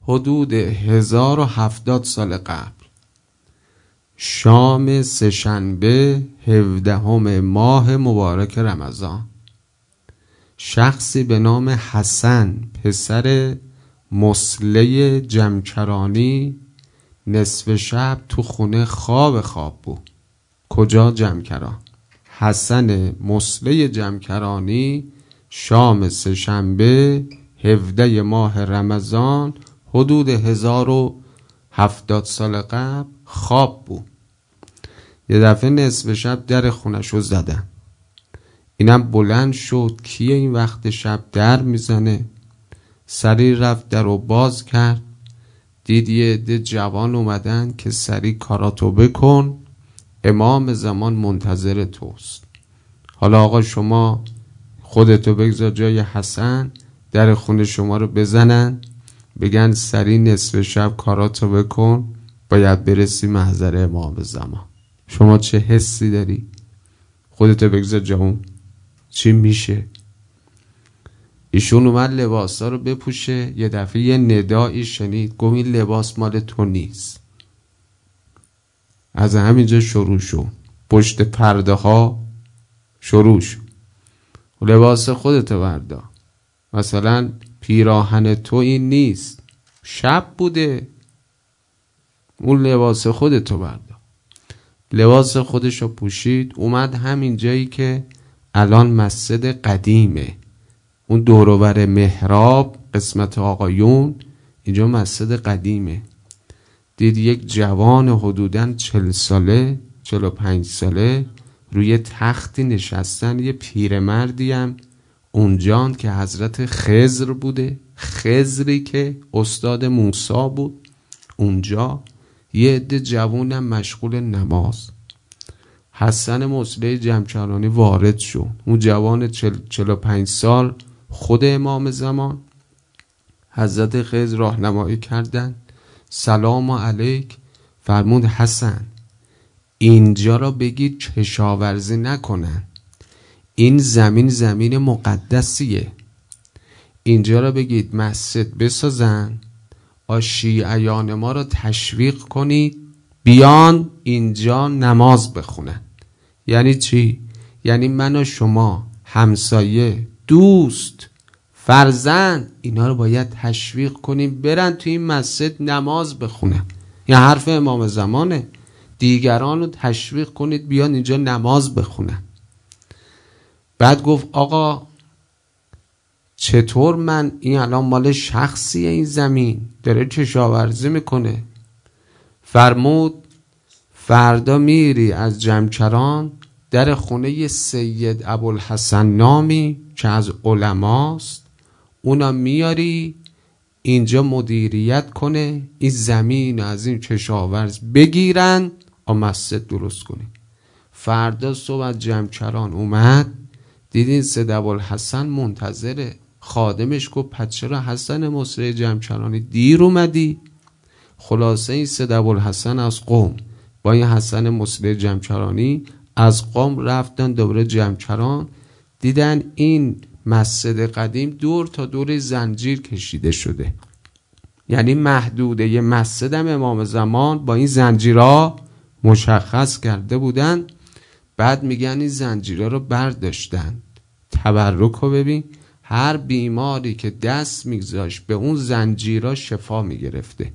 حدود 1070 سال قبل، شام سه‌شنبه 17 ماه مبارک رمضان، شخصی به نام حسن پسر مصلی جمکرانی نصف شب تو خونه خواب بود. کجا؟ جمکران. حسن مصلی جمکرانی شام سه‌شنبه 17 ماه رمضان حدود 1070 سال قبل خواب بود. یه دفعه نصف شب در خونشو زدن. اینم بلند شد، کیه این وقت شب در میزنه؟ سریع رفت در رو باز کرد، دید یه عده جوان اومدن که سریع کاراتو بکن، امام زمان منتظر توست. حالا آقا شما خودتو بگذار جای حسن، در خونه شما رو بزنن، بگن سریع نصف شب کاراتو بکن، باید برسی محضر امام زمان. شما چه حسی داری؟ خودتو بگذار جا چی میشه؟ ایشون اومد لباسا رو بپوشه، یه دفعه یه ندایی شنید، گفت این لباس مال تو نیست. از همینجا شروع شد، پشت پرده ها شروع شد. لباس خودتو بردار، مثلا پیراهن تو این نیست، شب بوده، اون لباس خودتو بردار. لباس خودشو پوشید، اومد همین جایی که الان مسجد قدیمه، اون دوروبر محراب قسمت آقایون، اینجا مسجد قدیمه. دید یک جوان حدوداً 40 ساله 45 ساله روی تختی نشستن، یه پیرمردی هم اونجان که حضرت خضر بوده، خضری که استاد موسی بود اونجا، یه عده جوانم مشغول نماز. حسن مصلی جمکرانی وارد شد، اون جوان 45 سال خود امام زمان. حضرت خضر راهنمایی کردن، سلام علیک، فرمود حسن اینجا را بگید کشاورزی نکنن، این زمین مقدسیه، اینجا را بگید مسجد بسازن، شیعیان ما را تشویق کنید بیان اینجا نماز بخونن. یعنی چی؟ یعنی من و شما، همسایه، دوست، فرزند، اینا رو باید تشویق کنیم برن تو این مسجد نماز بخونن. این حرف امام زمانه، دیگران رو تشویق کنید بیان اینجا نماز بخونن. بعد گفت آقا چطور من، این الان مال شخصیه، این زمین داره کشاورزی میکنه. فرمود فردا میری از جمکران در خونه سید ابوالحسن نامی که از علماست، اونا میاری اینجا مدیریت کنه، این زمین از این کشاورز بگیرن و مسجد درست کنی. فردا صبح از جمکران اومد، دیدین سید ابوالحسن منتظره. خادمش گفت پس چرا حسن مصلی جمکرانی دیر اومدی؟ خلاصه این سید ابوالحسن از قم با این حسن مصلی جمکرانی از قم رفتن دوباره جمکران، دیدن این مسجد قدیم دور تا دور زنجیر کشیده شده، یعنی محدوده یه مسجد هم امام زمان با این زنجیرها مشخص کرده بودن. بعد میگن این زنجیرها رو برداشتن، تبرک رو ببین، هر بیماری که دست میگذاشت به اون زنجیرها شفا میگرفته.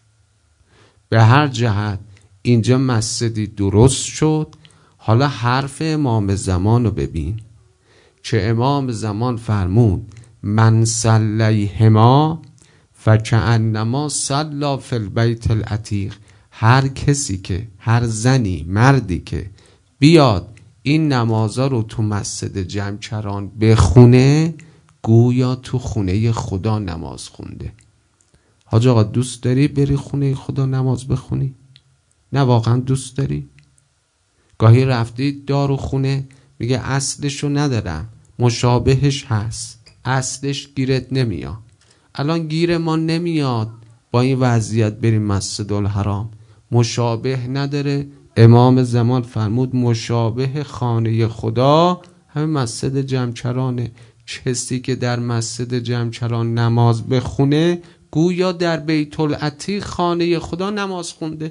به هر جهت اینجا مسجدی درست شد. حالا حرف امام زمان رو ببین که امام زمان فرمود من صلیهما فکأنما صلی فی البیت العتیق. هر کسی که، هر زنی، مردی که بیاد این نمازا رو تو مسجد جمکران بخونه، گویا تو خونه خدا نماز خونده. حاج آقا دوست داری بری خونه خدا نماز بخونی؟ نه واقعا دوست داری؟ گاهی رفتی دارو خونه، میگه اصلشو ندارم، مشابهش هست، اصلش گیرت نمیاد. الان گیر ما نمیاد با این وضعیت بریم مسجد الحرام، مشابه نداره. امام زمان فرمود مشابه خانه خدا همه مسجد جمکرانه. کسی که در مسجد جمکران نماز بخونه گویا در بیت العتیق خانه خدا نماز خونده.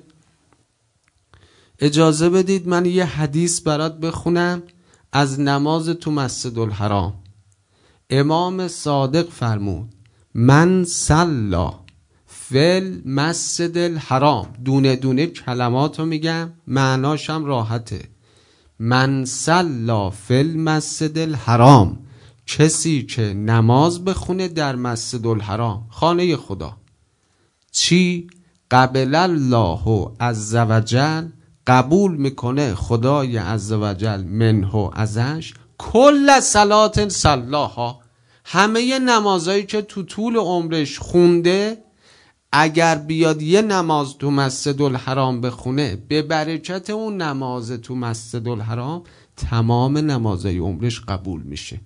اجازه بدید من یه حدیث برات بخونم از نماز تو مسجد الحرام. امام صادق فرمود من صلی فی المسجد الحرام، دونه دونه کلماتو میگم معناشم راحته. من صلی فی المسجد الحرام، کسی که نماز بخونه در مسجد الحرام خانه خدا، چی؟ قبل الله عز وجل، قبول میکنه خدای عز وجل منه ازش، کل صلات صلاها، همه نمازایی که تو طول عمرش خونده اگر بیاد یه نماز تو مسجد الحرام بخونه به برکت اون نماز تو مسجد الحرام تمام نمازای عمرش قبول میشه.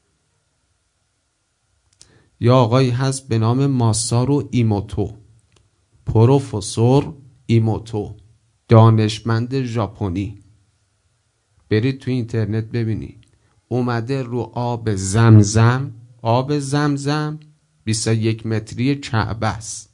یا آقایی هست به نام ماسارو ایموتو، پروفسور ایموتو، دانشمند ژاپنی، برید تو اینترنت ببینید. اومده رو آب زمزم، آب زمزم 21 متری کعبه است،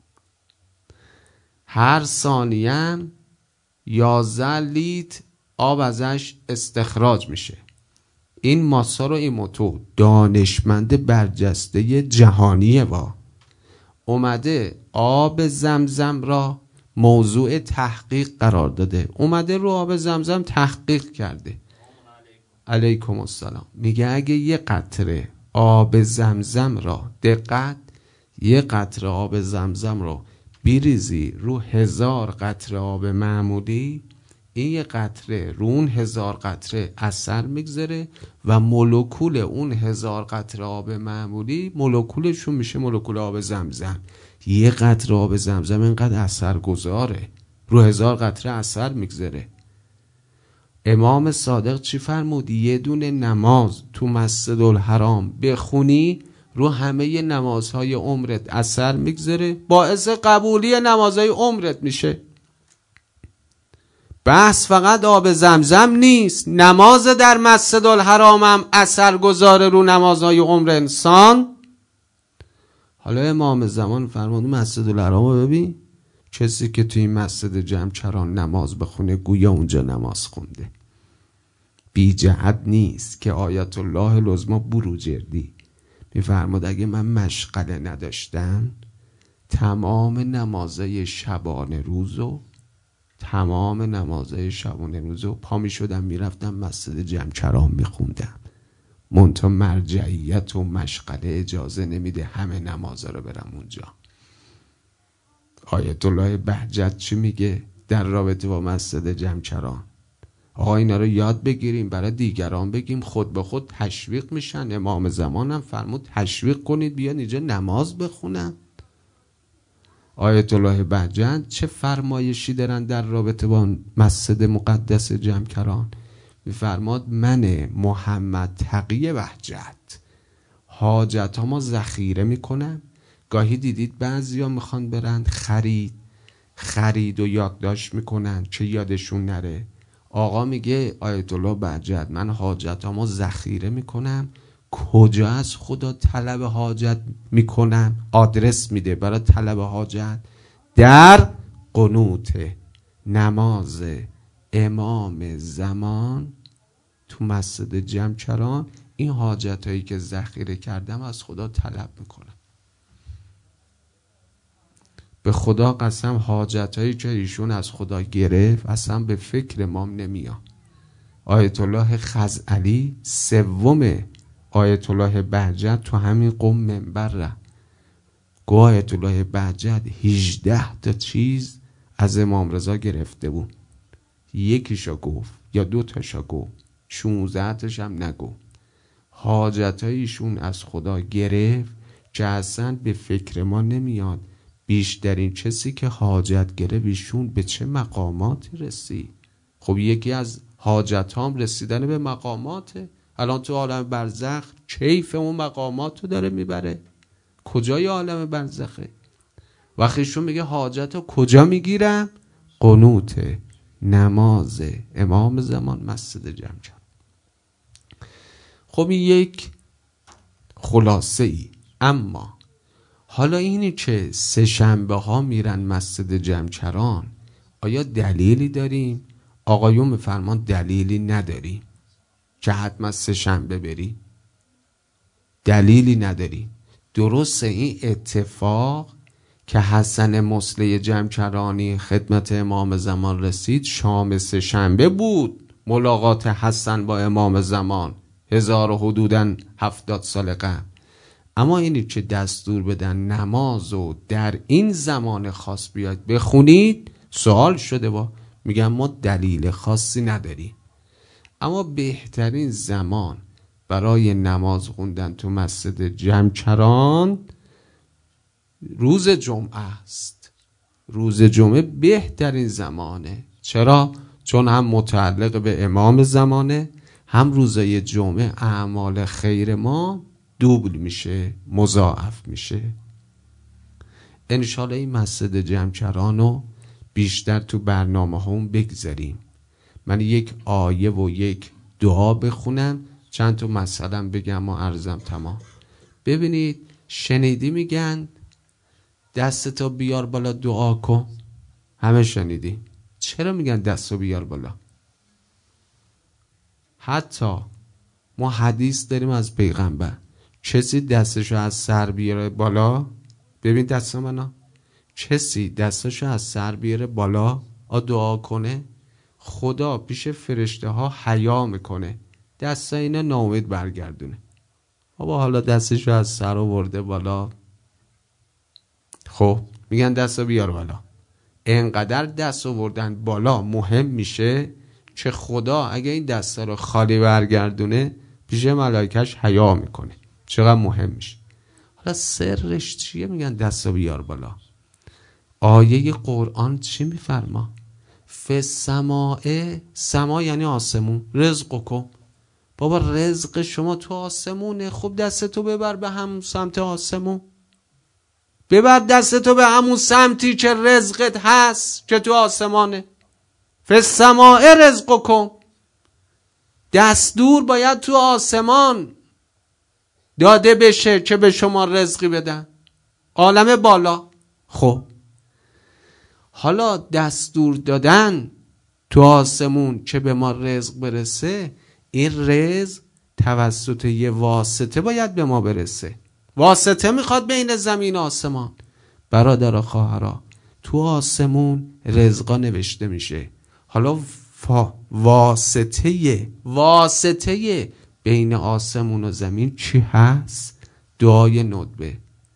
هر ثانیه 11 لیتر آب ازش استخراج میشه. این ماسارو ایموتو دانشمند برجسته جهانیه اومده آب زمزم را موضوع تحقیق قرار داده، اومده رو آب زمزم تحقیق کرده. علیکم السلام. میگه اگه یه قطره آب زمزم را، دقت، یه قطره آب زمزم را بریزی رو 1000 قطره آب معمولی، این یه قطره رو اون 1000 قطره اثر میگذاره و مولکول اون 1000 قطره آب معمولی مولکولشون میشه مولکول آب زمزم. یه قطره آب زمزم اینقدر اثر گذاره، رو 1000 قطره اثر میگذاره. امام صادق چی فرمود؟ یه دونه نماز تو مسجد الحرام بخونی رو همه نمازهای عمرت اثر میگذاره، باعث قبولی نمازهای عمرت میشه. بحث فقط آب زمزم نیست، نماز در مسجد الحرام هم اثر گذاره رو نمازهای عمر انسان. حالا امام زمان فرمود مسجد الحرام رو ببین، کسی که توی این مسجد جمچران نماز بخونه گویا اونجا نماز خونده. بی جهت نیست که آیت الله العظمی بروجردی میفرماد اگه من مشغله نداشتم تمام نمازهای شبانه روزو پا می شدم میرفتم مسجد جمچران میخوندم. منتها مرجعیت و مشغله اجازه نمیده همه نمازها رو برم اونجا. آیت الله بهجت چی میگه در رابطه با مسجد جمچران؟ آقا اینا رو یاد بگیریم برای دیگران بگیم، خود به خود تشویق میشن. امام زمان هم فرمود تشویق کنید بیان اینجا نماز بخونن. آیت الله بهجت چه فرمایشی دارن در رابطه با مسجد مقدس جمکران؟ میفرماد من محمد تقی بهجت حاجت ها ما ذخیره میکنم. گاهی دیدید بعضی ها میخوان برند خرید و یادداشت میکنن چه یادشون نره. آقا میگه آیت الله بهجت من حاجت ها ما ذخیره میکنم. کجا از خدا طلب حاجت میکنم؟ آدرس میده برای طلب حاجت در قنوت نماز امام زمان تو مسجد جمچران. این حاجت هایی که ذخیره کردم از خدا طلب میکنم. به خدا قسم حاجت هایی که ایشون از خدا گرفت اصلا به فکر امام نمیاد. آیت الله خزعلی سوم آیت الله بهجت تو همین قم منبر رفت، گفت آیت الله بهجت 18 تا چیز از امام رضا گرفته بود، یکیشو گفت یا 2 تاشو گفت، 16 تاش هم نگفت. حاجت هایشون از خدا گرفت که اصلا به فکر ما نمیاد. بیشترین کسی که حاجت گرفت ایشون به چه مقاماتی رسید؟ خب یکی از حاجت هم رسیدن به مقاماته. الان تو عالم برزخ کیف اون مقامات رو داره میبره. کجای عالم برزخه؟ وقتیشون میگه حاجت رو کجا میگیرم؟ قنوت نماز امام زمان مسجد جمچران. خب این یک خلاصه ای. اما حالا اینی که سه شنبه ها میرن مسجد جمچران، آیا دلیلی داریم؟ آقایون میفرمان دلیلی نداریم که حتما سه شنبه بری، دلیلی نداریم. درسته این اتفاق که حسن مصلی جمچرانی خدمت امام زمان رسید شام سه شنبه بود، ملاقات حسن با امام زمان 1070 سال قبل. اما اینی که دستور بدن نماز و در این زمان خاص بیاید بخونید، سوال شده با میگن ما دلیل خاصی نداریم. اما بهترین زمان برای نماز خوندن تو مسجد جمچران روز جمعه است. روز جمعه بهترین زمانه. چرا؟ چون هم متعلق به امام زمانه، هم روزای جمعه اعمال خیر ما دوبل میشه، مضاعف میشه. انشالله این مسجد جمچران رو بیشتر تو برنامه هم بگذاریم. من یک آیه و یک دعا بخونم، چند تا مثلا بگم و عرضم تمام. ببینید شنیدی میگن دستتو بیار بالا دعا کن؟ همه شنیدی. چرا میگن دستو بیار بالا؟ حتی ما حدیث داریم از پیغمبر، کسی دستشو از سر بیاره بالا، ببین دست منو، کسی دستشو از سر بیاره بالا دعا کنه، خدا پیش فرشته ها حیا میکنه دست اینا ناامید برگردونه. بابا حالا دستشو از سر آورده بالا، خب میگن دستو بیار بالا. اینقدر دست آوردن بالا مهم میشه که خدا اگه این دستا رو خالی برگردونه پیش ملائکش حیا میکنه. چقدر مهم میشه. حالا سرش چیه میگن دستو بیار بالا؟ آیه قرآن چی میفرما؟ فالسماء، سما یعنی آسمون، رزقکم، بابا رزق شما تو آسمونه. خب دستتو ببر به همون سمت آسمون، ببر دستتو به همون سمتی که رزقت هست که تو آسمانه. فالسماء رزقکم، دستور باید تو آسمان داده بشه که به شما رزقی بدن، عالم بالا. خب حالا دستور دادن تو آسمون که به ما رزق برسه، این رزق توسط یه واسطه باید به ما برسه. واسطه میخواد بین زمین و آسمان. برادر خواهرا، تو آسمون رزقا نوشته میشه. حالا واسطه بین آسمون و زمین چی هست؟ دعای ندبه.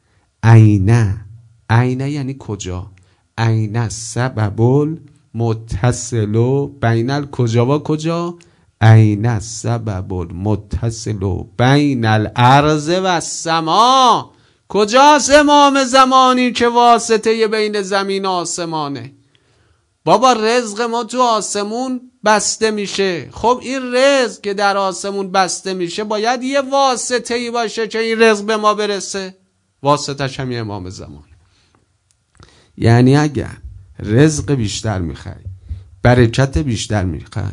عینه یعنی کجا؟ عینه سبب متصل بین الکجا و کجا؟ عینه سبب متصل بین الارض و السما. کجاست امام زمانی که واسطه بین زمین و آسمانه؟ بابا رزق ما تو آسمون بسته میشه. خب این رزق که در آسمون بسته میشه باید یه واسطه‌ای باشه که این رزق به ما برسه. واسطه‌ش هم امام زمان. یعنی اگر رزق بیشتر میخوای، برکت بیشتر میخوای،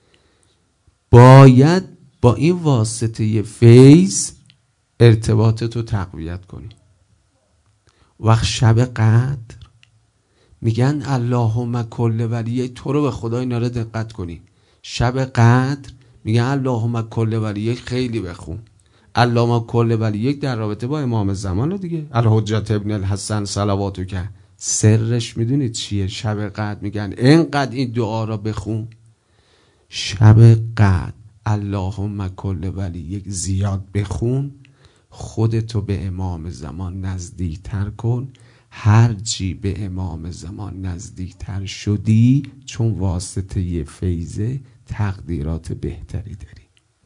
باید با این واسطه فیض ارتباطتو تقویت کنی. وقت شب قدر میگن اللهم کل ولی، تو رو به خدا اینا رو دقت کنی. شب قدر میگن اللهم کل ولی خیلی بخون. اللهم کل ولی در رابطه با امام زمان دیگه، الحجت ابن الحسن صلواتو که سرش میدونید چیه؟ شب قدر میگن اینقدر این دعا را بخون. شب قدر اللهم کل ولی زیاد بخون، خودتو به امام زمان نزدیکتر کن. هر چی به امام زمان نزدیکتر شدی، چون واسطه فیضه تقدیرات بهتری داری.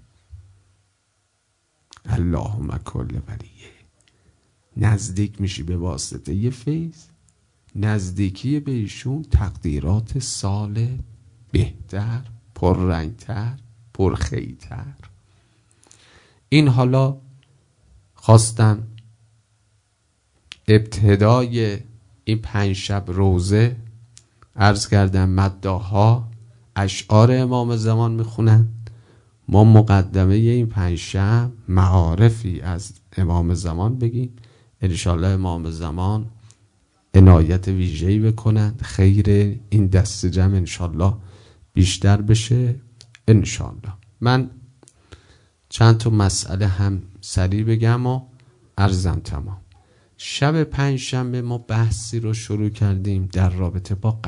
اللهم کل ولی، نزدیک میشی به واسطه فیض، نزدیکی به ایشون تقدیرات سال بهتر، پررنگتر، پرخیرتر. این حالا خواستم ابتدای این 5 شب روزه عرض کردم مداح‌ها اشعار امام زمان میخونن. ما مقدمه این 5 شب معارفی از امام زمان بگیم، انشالله امام زمان عنایت ویژه‌ای بکنند، خیر این دست جمع انشالله بیشتر بشه انشالله. من چند تا مسئله هم سریع بگم و عرضم تمام. شب پنجشنبه ما بحثی رو شروع کردیم در رابطه با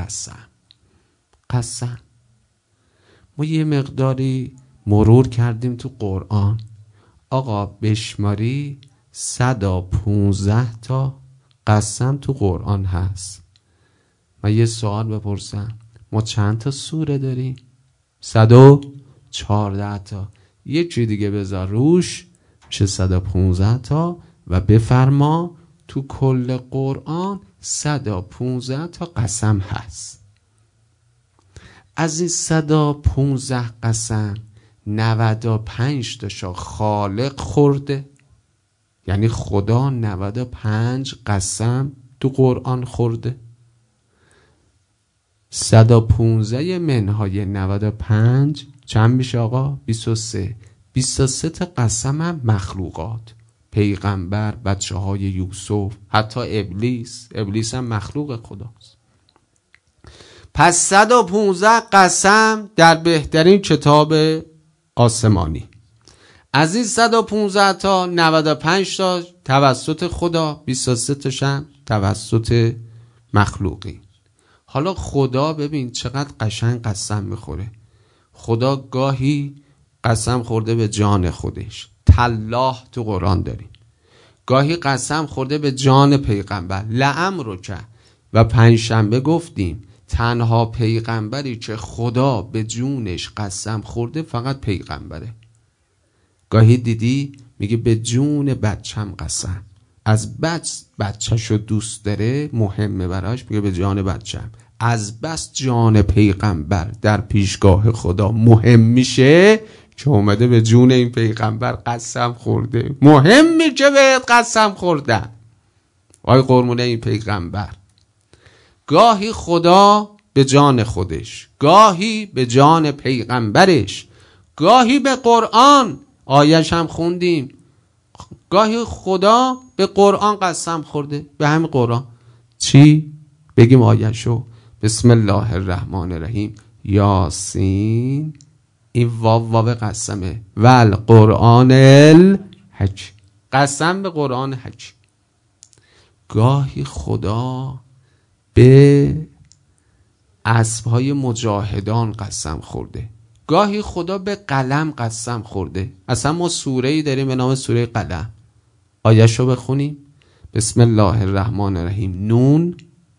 قسم. ما یه مقداری مرور کردیم تو قرآن. آقا بشماری 115 تا قسم تو قرآن هست. من یه سوال بپرسم، ما چند تا سوره داریم؟ 114 تا. یه چی دیگه بذار روش میشه 115 تا و بفرما تو کل قرآن 115 تا قسم هست. از این 115 قسم 95 تاشا خالق خورده، یعنی خدا 95 قسم تو قرآن خورده. 115 منهای 95 چند میشه آقا؟ 23. 23 تا قسم هم مخلوقات، پیغمبر، بچه های یوسف، حتی ابلیس هم مخلوق خداست. پس 115 قسم در بهترین کتاب آسمانی. از این 115 تا 95 تا توسط خدا، 23 تاشم توسط مخلوقی. حالا خدا ببین چقدر قشنگ قسم میخوره. خدا گاهی قسم خورده به جان خودش، تالله تو قرآن داریم. گاهی قسم خورده به جان پیغمبر، لعمرک. و پنجشنبه گفتیم تنها پیغمبری که خدا به جونش قسم خورده فقط پیغمبره. گاهی دیدی میگه به جون بچم قسم، از بچه‌شو دوست داره، مهمه براش، میگه به جان بچم. از بس جان پیغمبر در پیشگاه خدا مهم میشه که اومده به جون این پیغمبر قسم خورده. مهمی که بهت قسم خوردن وای قرمونه این پیغمبر. گاهی خدا به جان خودش، گاهی به جان پیغمبرش، گاهی به قرآن، آیش هم خوندیم، گاهی خدا به قرآن قسم خورده. به همین قرآن چی؟ بگیم آیشو. بسم الله الرحمن الرحیم، یاسین، این واو قسمه، والقرآن الحکیم، قسم به قرآن حکیم. گاهی خدا به اسبهای مجاهدان قسم خورده، گاهی خدا به قلم قسم خورده. اصلا ما سوره‌ای داریم به نام سوره قلم. آیه‌شو بخونیم. بسم الله الرحمن الرحیم، نون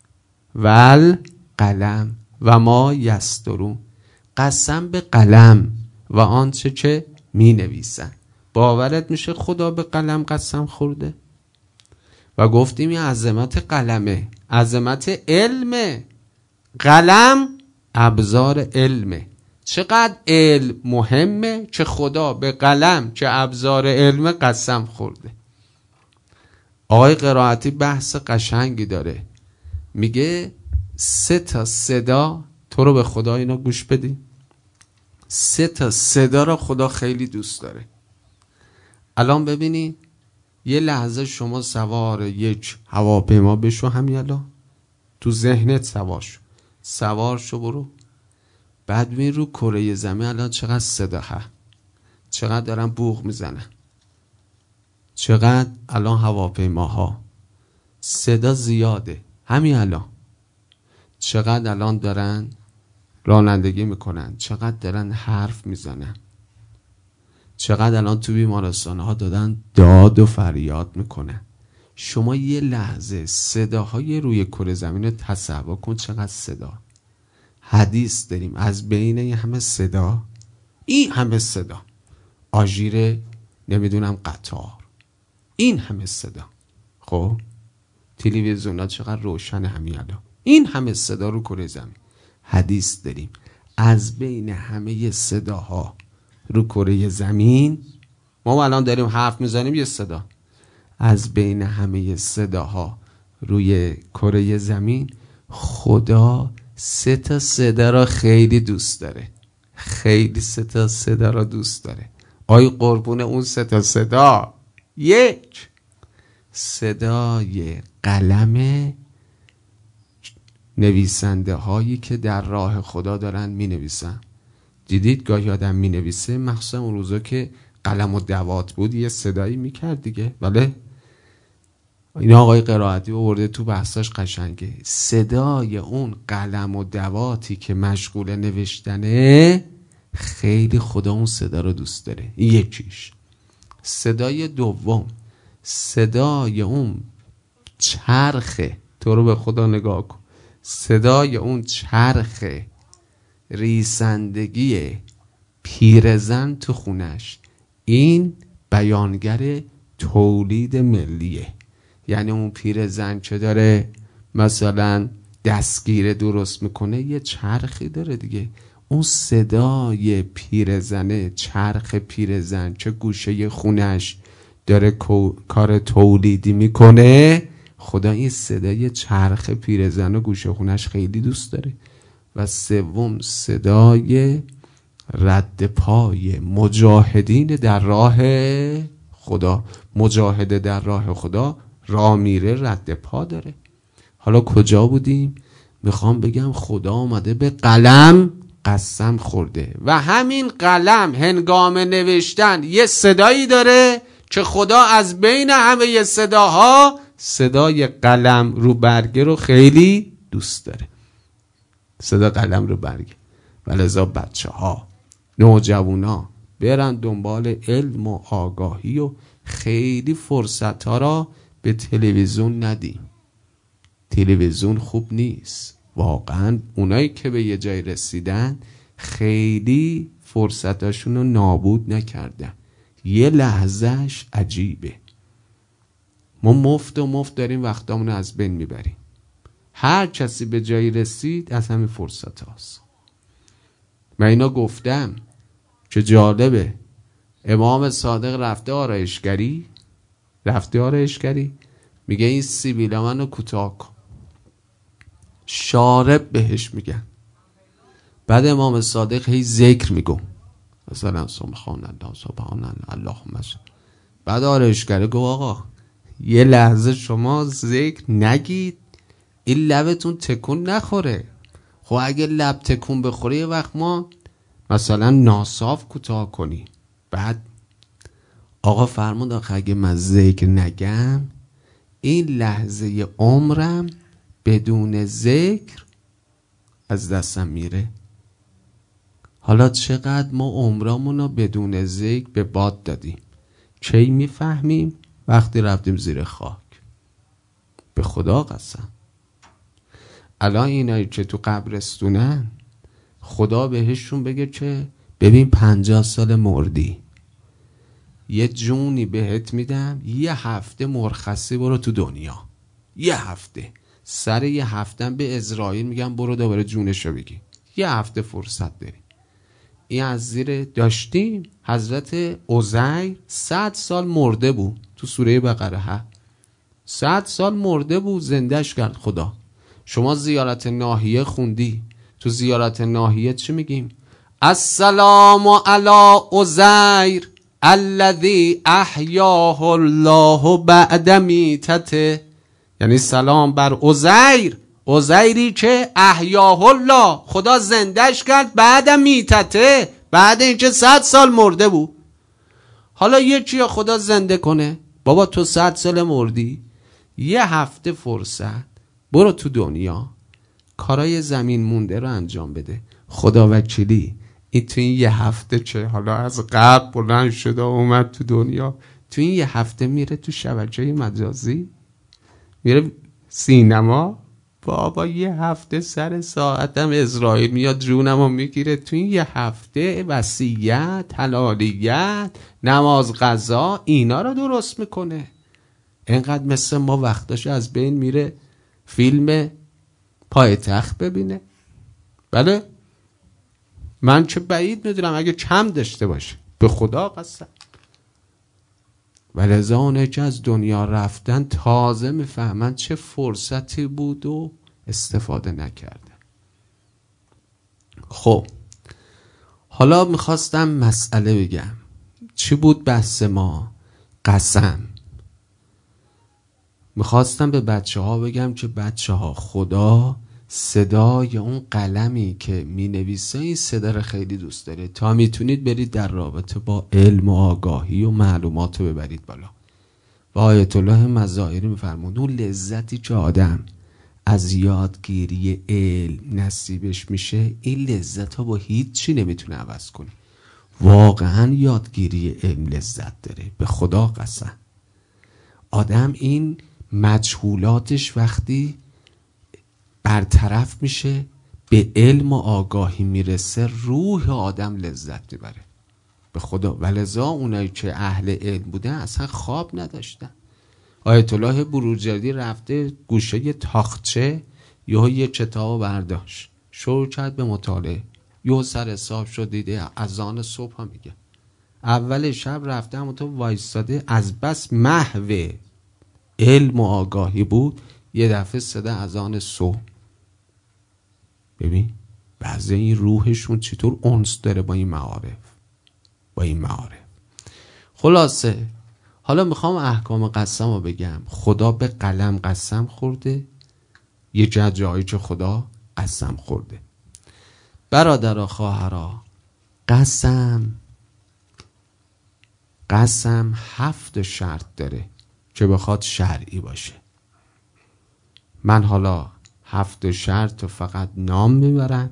والقلم و ما یسطرون. قسم به قلم و آنچه که می نویسن. باورت میشه خدا به قلم قسم خورده؟ و گفتیم این عظمت قلمه، عظمت علمه. قلم ابزار علمه. چقدر علم مهمه که خدا به قلم که ابزار علم قسم خورده. آقای قرائتی بحث قشنگی داره، میگه 3 تا صدا، تو رو به خدا اینا گوش بدی، 3 تا صدا رو خدا خیلی دوست داره. الان ببینی یه لحظه شما سوار یک هواپیما بشو، همین الان تو ذهنت سوار شو برو، بعد ببین رو کره زمین الان چقدر صدا هست، چقدر دارن بوق میزنن، چقدر الان هواپیماها صدا زیاده. همین الان چقدر الان دارن رانندگی میکنن، چقدر دارن حرف میزنن، چقدر الان تو بیمارستانها دادن داد و فریاد میکنن. شما یه لحظه صداهای روی کره زمین رو تصور کن، چقدر صدا. حدیث داریم از بین این همه صدا، این همه صدا، آژیر نمیدونم قطار، این همه صدا، خب تلویزیون‌ها چقدر روشن همین الان، این همه صدا رو کره زمین. حدیث داریم از بین همه صداها رو کره زمین، ما الان داریم حرف میزنیم یه صدا، از بین همه صداها روی کره زمین خدا 3 تا صدا را خیلی دوست داره، خیلی 3 تا صدا را دوست داره. آی قربون اون 3 تا صدا. یک، صدای قلم نویسنده هایی که در راه خدا دارن می نویسن. دیدید گاهی آدم می نویسه، مخصوصا اون روزا که قلم و دوات بود یه صدایی می کرد دیگه. بله این آقای قرائتی آورده تو بحثاش قشنگه. صدای اون قلم و دواتی که مشغول نوشتنه خیلی خدا اون صدا رو دوست داره. این یکیش. صدای دوم صدای اون چرخه. تو رو به خدا نگاه کن. صدای اون چرخ ریسندگی پیرزن تو خونش، این بیانگر تولید ملیه. یعنی اون پیرزن که داره مثلا دستگیر درست میکنه یه چرخی داره دیگه. اون صدای پیرزنه، چرخ پیرزن که گوشه خونش داره کار تولیدی میکنه، خدا این صدای چرخ پیرزن و گوشه خونش خیلی دوست داره. و سوم صدای رد پای مجاهدین در راه خدا. مجاهد در راه خدا راه میره رد پا داره. حالا کجا بودیم؟ میخوام بگم خدا آمده به قلم قسم خورده و همین قلم هنگام نوشتن یه صدایی داره که خدا از بین همه صداها صدای قلم رو برگه رو خیلی دوست داره. صدا قلم رو برگه. ولذا بچه ها، نوجوان ها برن دنبال علم و آگاهی و خیلی فرصت ها را به تلویزیون ندیم. تلویزیون خوب نیست واقعا. اونایی که به یه جای رسیدن خیلی فرصتاشون رو نابود نکردن. یه لحظهش عجیبه. ما مفت داریم وقتامون رو از بین میبریم. هر کسی به جایی رسید از همین فرصت هاست. من اینا گفتم که جالبه. امام صادق رفته آرایشگری میگه این سیبیل منو کوتاه کن. شارب بهش میگن. بعد امام صادق هی ذکر میگو مثلا سبحان الله اللهم صل. بعد آرایشگری گو آقا یه لحظه شما ذکر نگید این لبتون تکون نخوره. خب اگه لب تکون بخوره یه وقت ما مثلا ناصاف کوتاه کنی. بعد آقا فرمود آخه اگه من ذکر نگم این لحظه عمرم بدون ذکر از دستم میره. حالا چقدر ما عمرامونو بدون ذکر به باد دادیم. کی میفهمیم؟ وقتی رفتیم زیر خاک. به خدا قسم. الان اینایی که تو قبرستونن خدا بهشون بگه که ببین 50 سال مردی، یه جونی بهت میدم، یه هفته مرخصی برو تو دنیا. یه هفته. سر یه هفته به اسرائیل میگم برو دوباره جونشو بگی. یه هفته فرصت داری. این از زیر داشتیم حضرت عزیر 100 سال مرده بود. تو سوره بقره 100 سال مرده بود، زندهش کرد خدا. شما زیارت ناحیه خوندی. تو زیارت ناحیه چی میگیم؟ السلام علی عزیر الذی احیاه الله بعد میتته. یعنی سلام بر عزیری که احیاه الله، خدا زندهش کرد بعد میتته، بعد اینکه 100 سال مرده بود. حالا یکی خدا زنده کنه. بابا تو 100 سال مردی، یه هفته فرصت برو تو دنیا کارای زمین مونده رو انجام بده. خدا وکیلی این تو این یه هفته که حالا از قبل بلند شده اومد تو دنیا، تو این یه هفته میره تو شبکه مجازی، میره سینما. بابا یه هفته سر ساعتم اسرائیل میاد جونمو میگیره. تو این یه هفته وصیت، حلالیت، نماز، قضا، اینا رو درست میکنه. اینقدر مثل ما وقتاش از بین میره فیلم پایتخت ببینه. بله من چه بعید میدونم اگه کم داشته باشه، به خدا قسم. ولذا اونه که از دنیا رفتن تازه میفهمن چه فرصتی بود و استفاده نکردن. خب حالا میخواستم مسئله بگم. چی بود بحث ما؟ قسم. میخواستم به بچه ها بگم که بچه ها خدا صدای اون قلمی که مینویسه این صدا رو خیلی دوست داره. تا میتونید برید در رابطه با علم و آگاهی و معلومات رو ببرید بالا. و آیت الله مظاهری میفرمود اون لذتی که آدم از یادگیری علم نصیبش میشه، این لذت ها با هیچ چی نمیتونه عوض کنه. واقعا یادگیری علم لذت داره، به خدا قسم. آدم این مجهولاتش وقتی برطرف میشه به علم و آگاهی میرسه، روح آدم لذت میبره به خدا. ولذا اونایی که اهل علم بودن اصلا خواب نداشتن. آیت الله بروجردی رفته گوشه تاخچه یه کتاب برداشت، شروع کرد به مطالعه. یه سر حساب شد دیده اذان صبح ها میگه. اول شب رفته همونطور وایستاده، از بس محو علم و آگاهی بود یه دفعه صدا اذان صبح. ببین بعضی این روحشون چطور انس داره با این معارف. خلاصه حالا میخوام احکام قسم رو بگم. خدا به قلم قسم خورده، یه جایی که خدا قسم خورده. برادرها خواهرها، قسم 7 شرط داره که بخواد شرعی باشه. من حالا 7 شرط فقط نام میبرم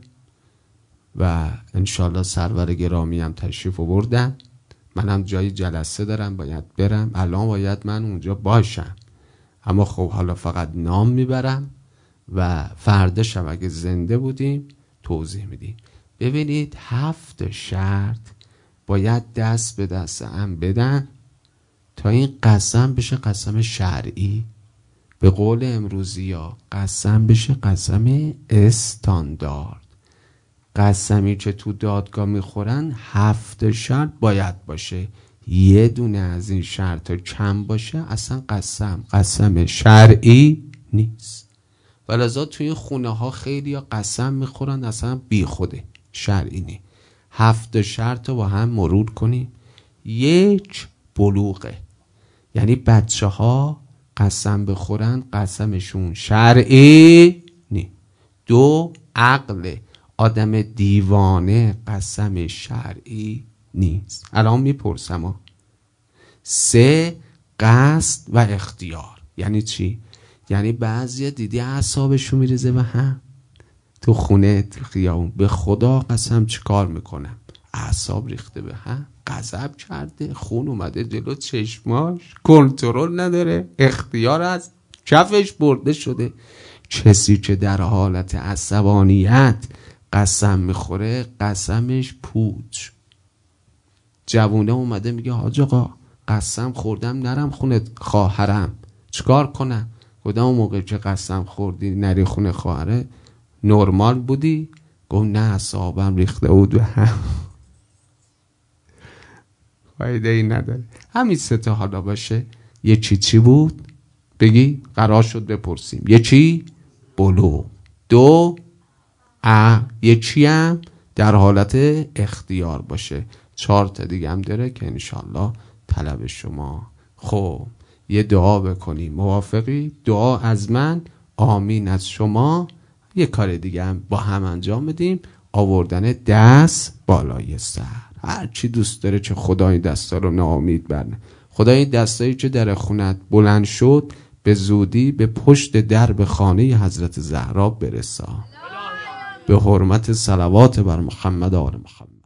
و انشالله سرور گرامی هم تشریف آوردن. منم جای جلسه دارم باید برم، الان باید من اونجا باشم، اما خب حالا فقط نام میبرم و فردا شب اگه زنده بودیم توضیح میدیم. ببینید 7 شرط باید دست به دست هم بدن تا این قسم بشه قسم شرعی. به قول امروزی ها قسم بشه قسم استاندارد. قسمی که تو دادگاه میخورن 7 شرط باید باشه. یه دونه از این شرط کم باشه اصلا قسم شرعی نیست. ولذا توی خونه ها خیلی ها قسم میخورن اصلا بی خوده، شرعی نیست. 7 شرط رو با هم مرور کنیم. 1 بلوغه، یعنی بچه ها قسم بخورن قسمشون شرعی نیست. 2 عقله، آدم دیوانه قسم شرعی نیست. الان میپرسم 3 قصد و اختیار. یعنی چی؟ یعنی بعضی دیدی اعصابشون میریزه به هم تو خونه تو خیابون، به خدا قسم چی کار میکنم، اعصاب ریخته به هم، غضب کرده، خون اومده جلو چشماش، کنترل نداره، اختیار از کفش برده شده. کسی که در حالت عصبانیت قسم میخوره قسمش پوچ. جوونه اومده میگه حاج آقا قسم خوردم نرم خونه خواهرم، چیکار کنم؟ خدا اون موقع که قسم خوردی نری خونه خواهره نرمال بودی؟ گفت نه اعصابم ریخته بود به هم. فایده ای نداره. همین 3 حالا باشه. یه چی بود؟ بگی قرار شد بپرسیم. یه چی؟ بلوغ. 2 یکی هم در حالت اختیار باشه. 4 دیگه هم داره که انشالله طلب شما. خب یه دعا بکنیم، موافقی؟ دعا از من، آمین از شما. یه کار دیگه هم با هم انجام بدیم، آوردن دست بالای سر. هر چی دوست داره چه خدا این دستا رو ناامید برنه. خدا این دستایی که در خونت بلند شد به زودی به پشت درب خانه حضرت زهرا برسا. به حرمت صلوات بر محمد آل محمد.